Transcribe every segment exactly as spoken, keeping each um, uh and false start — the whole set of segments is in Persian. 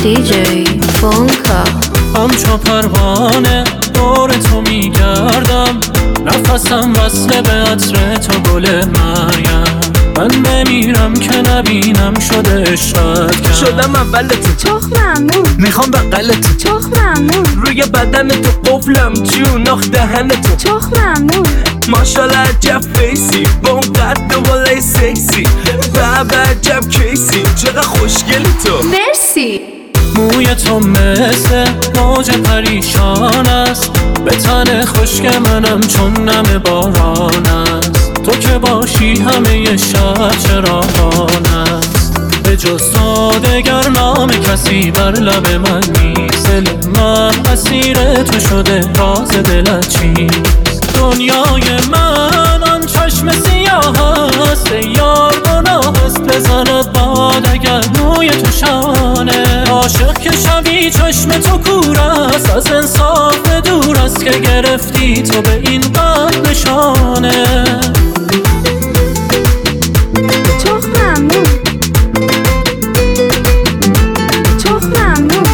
دی جی فونکا. همچو پروانه دور تو میگردم، نفسم وصله به عطر تو گل مریم. من نمیرم که نبینم شده عشقت کرد. شدم اولت چخ ممنون، میخوام بغلت چخ ممنون، روی بدن تو قفلم جون آخ دهن تو چخ ممنون. ماشالله عجب فیسی با اون قد و بالای سکسی، بابا عجب کیسی چقدر خوشگلی تو. مرسی. موی تو مثل موج پریشان است، به تن خشک منم چون نم باران است. تو که باشی همه ی شب چراغان است، به جز تو دگر نام کسی بر لب من نیست. دل من اسیر تو شده، راز دلت چیست؟ دنیای من آن چشم سیاه است، یار گناه است بزند باد اگر موی تو شانه. عاشق که شبی چشم تو کور است، از انصاف دور است که گرفتی تو به این قد نشانه. چخ ممنون، چخ ممنون،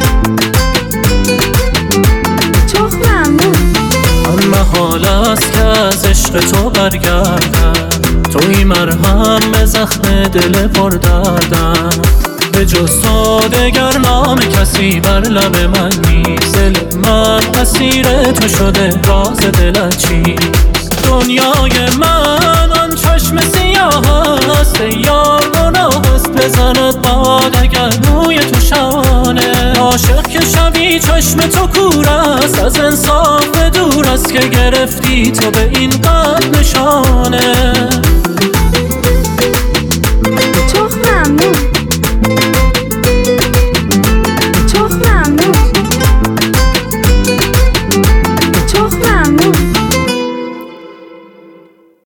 چخ ممنون. من محال است که از عشق تو برگردم، توی مرهم به زخم دل پر دردم. به جز تو دگر نام کسی بر لب من نیست. دل من اسیر تو شده، راز دلت چیست؟ دنیای من آن چشم سیاه است، یار گناه است بزند باد اگر موی تو شانه. عاشق که شبی چشم تو کور است، از انصاف دور است که گرفتی تو به این قد نشانه.